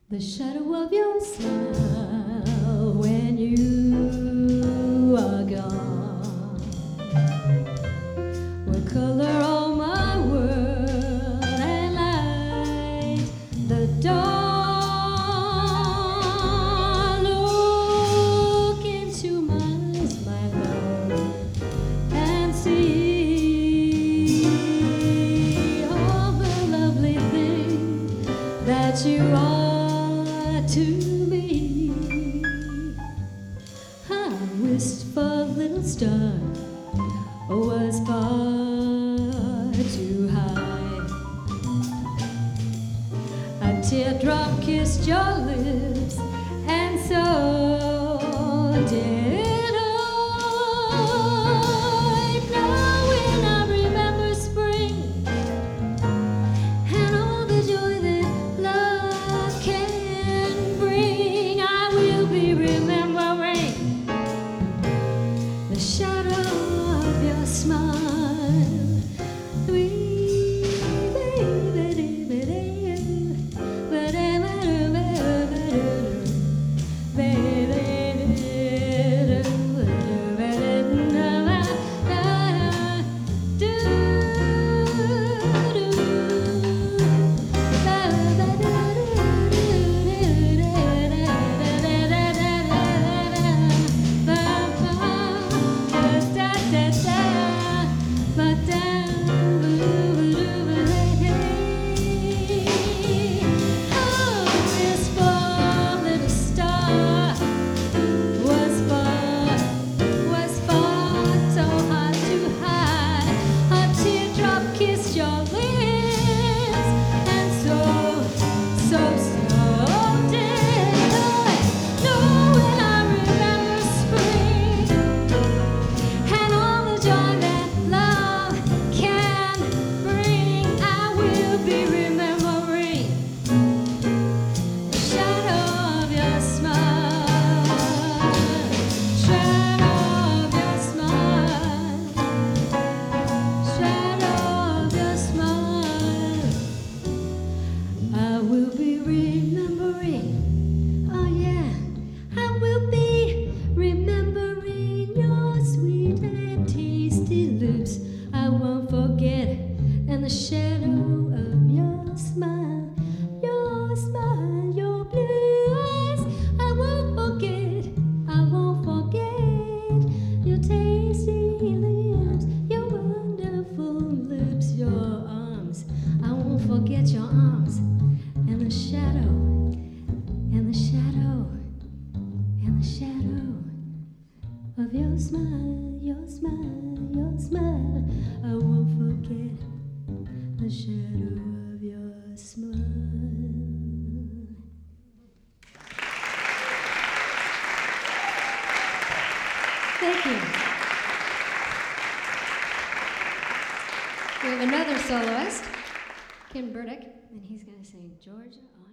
The shadow of your smile when you are gone will color all my world and light the dawn. Look into my eyes, my love, and see all the lovely things that you are to me. A wistful little star was far too high. A teardrop kissed your lips, and so did I. Now when I remember spring and all the joy that love can bring, I will be remembering the shadow of your smile. Of your smile, your smile, your smile, I won't forget the shadow of your smile. Thank you. We have another soloist, Kim Burdick, and he's going to sing Georgia on